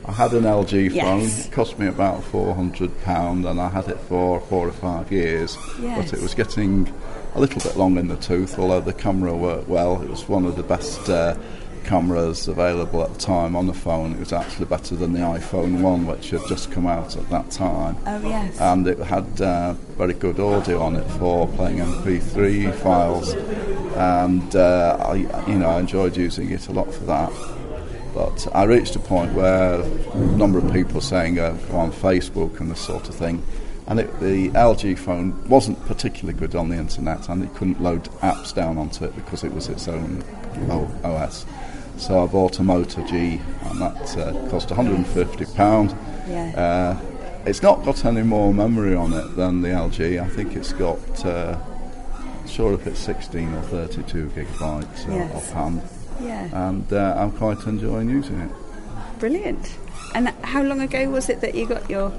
I had an LG phone. Yes. It cost me about £400, and I had it for 4 or 5 years. Yes. But it was getting a little bit long in the tooth, although the camera worked well. It was one of the best cameras available at the time on the phone. It was actually better than the iPhone 1, which had just come out at that time. Oh, yes. And it had very good audio on it for playing MP3 files, and I enjoyed using it a lot for that. But I reached a point where a number of people were saying go on Facebook and this sort of thing, and the LG phone wasn't particularly good on the internet, and it couldn't load apps down onto it because it was its own OS. So I bought a Moto G, and that cost £150. Yeah. It's not got any more memory on it than the LG. I think it's got, sure if it's 16 or 32 gigabytes Yes. offhand. Yeah. And I'm quite enjoying using it. Brilliant. And how long ago was it that you got your...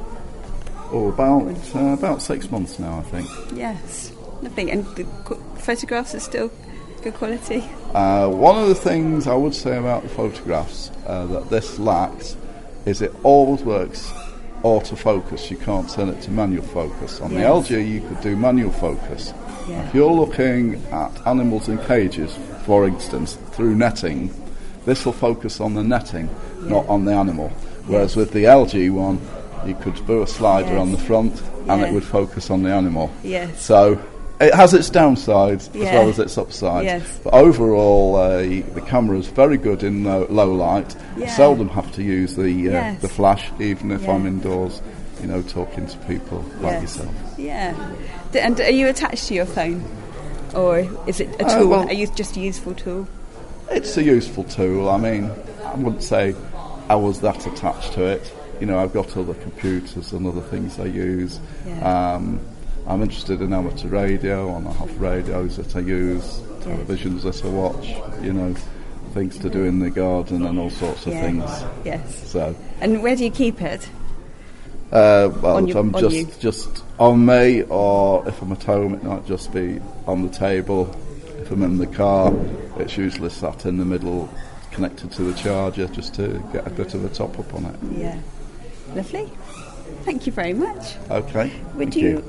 About 6 months now, I think. Yes. Lovely. And the photographs are still good quality? One of the things I would say about the photographs that this lacks is it always works autofocus. You can't turn it to manual focus. On the Yes. LG you could do manual focus. Yeah. If you're looking at animals in cages, for instance, through netting, this will focus on the netting, not on the animal. Whereas with the LG one, you could put a slider on the front and it would focus on the animal. Yes. So it has its downsides as Yeah. well as its upsides. Yes. But overall, the camera is very good in low light. Yeah. I seldom have to use the Yes. flash, even if Yeah. I'm indoors, talking to people like yourself. Yeah. And are you attached to your phone? Or is it a tool? Well- Are you just a useful tool? It's a useful tool. I mean, I wouldn't say I was that attached to it. I've got other computers and other things I use. Yeah. I'm interested in amateur radio, and I have radios that I use, Yeah. televisions that I watch, things to do in the garden and all sorts of things. Yes. So, And where do you keep it? on you? just on me, or if I'm at home, it might just be on the table. If I'm in the car, it's usually sat in the middle, connected to the charger, just to get a bit of a top up on it. Yeah. Lovely. Thank you very much. Okay. Would thank you